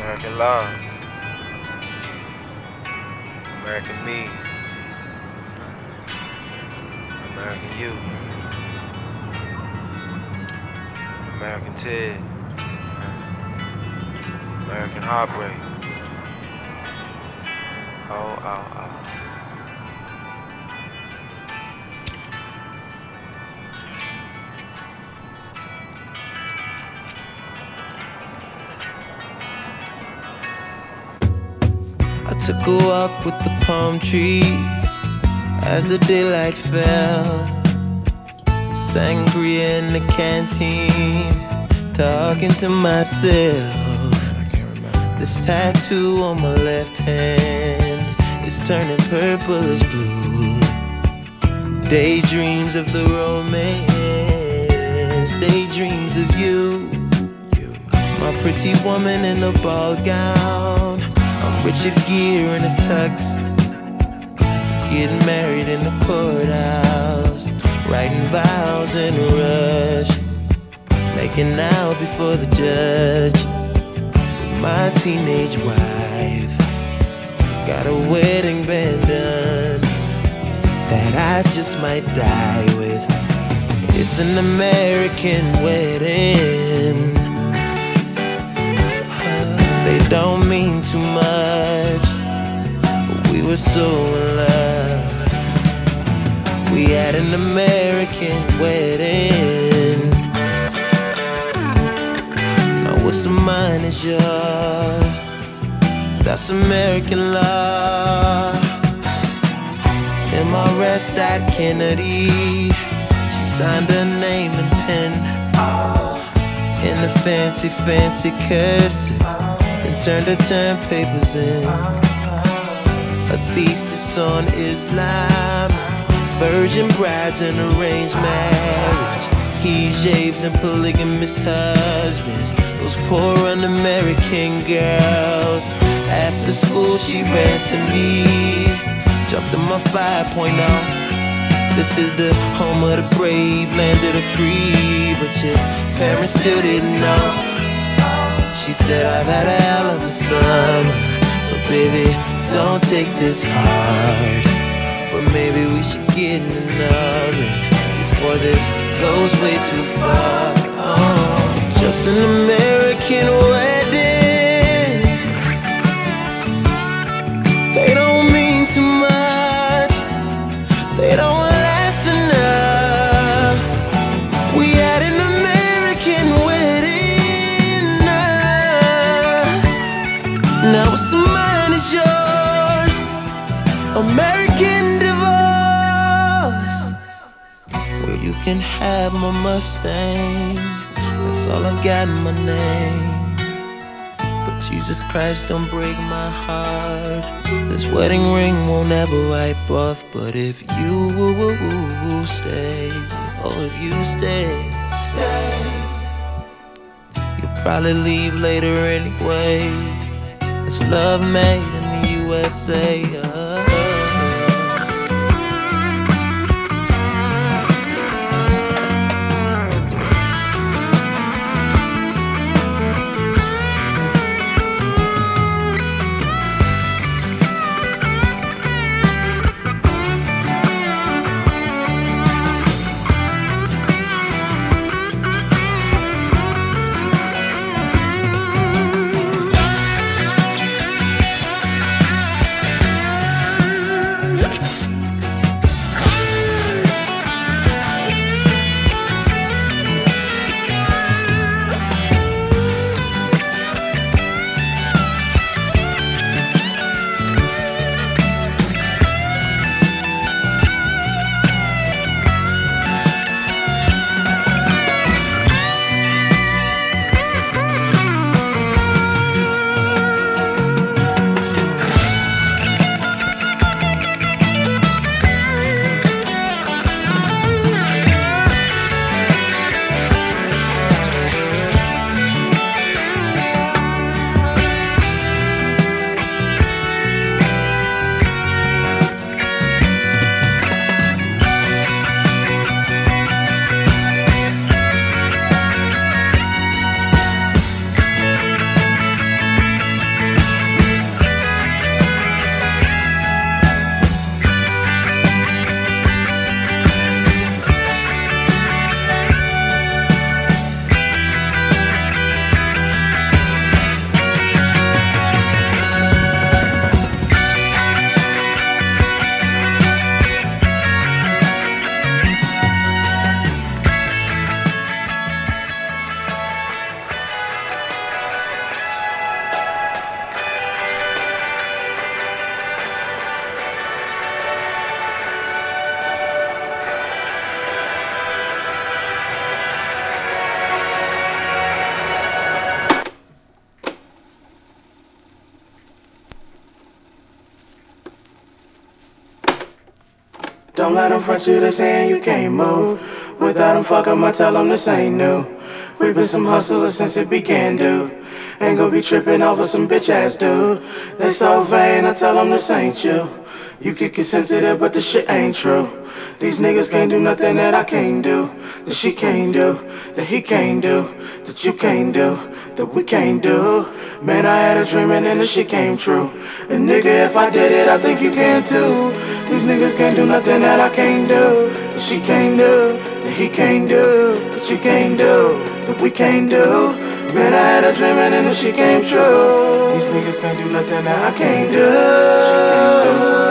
American love, American me, American you, American Ted, American heartbreak. Oh, oh, oh. I took a walk with the palm trees as the daylight fell. Sangria in the canteen, talking to myself. This tattoo on my left hand is turning purplish blue. Daydreams of the romance, daydreams of you. My pretty woman in a ball gown, I'm Richard Gere in a tux. Getting married in the courthouse, writing vows in a rush, making out before the judge with my teenage wife. Got a wedding band done that I just might die with. It's an American wedding. They don't mean too much, but we were so in love. We had an American wedding. Now what's mine is yours. That's American love. MRS at Kennedy, she signed her name and pen in the fancy, fancy cursive, and turned her term papers in. A thesis on Islam, virgin brides and arranged marriage, hijabs and polygamous husbands, those poor un-American girls. After school she ran to me, jumped in my 5.0. This is the home of the brave, land of the free, but your parents still didn't know. She said, I've had a hell of a summer, so baby, don't take this hard. But maybe we should get another before this goes way too far. Oh, just an American wedding. They don't mean too much, they don't last enough. We had an American wedding. Now what's mine is yours. American divorce, where you can have my Mustang. That's all I got in my name. But Jesus Christ, don't break my heart. This wedding ring won't ever wipe off. But if you stay, oh if you stay, you'll probably leave later anyway. It's love made in the USA. don't let them front you, they saying you can't move. Without them fuck 'em, I tell them this ain't new. We been some hustlers since it began, dude. Ain't gon' be trippin' over some bitch ass dude. They so vain, I tell them this ain't you. You could get sensitive, but the shit ain't true. These niggas can't do nothing that I can't do, that she can't do, that he can't do, that you can't do, that we can't do. Man, I had a dream and then the shit came true. And nigga, if I did it, I think you can too. These niggas can't do nothing that I can't do, that she can't do, that he can't do, that you can't do, that we can't do. Man, I had a dream and then the shit came true. These niggas can't do nothing that I can't do, she can't do.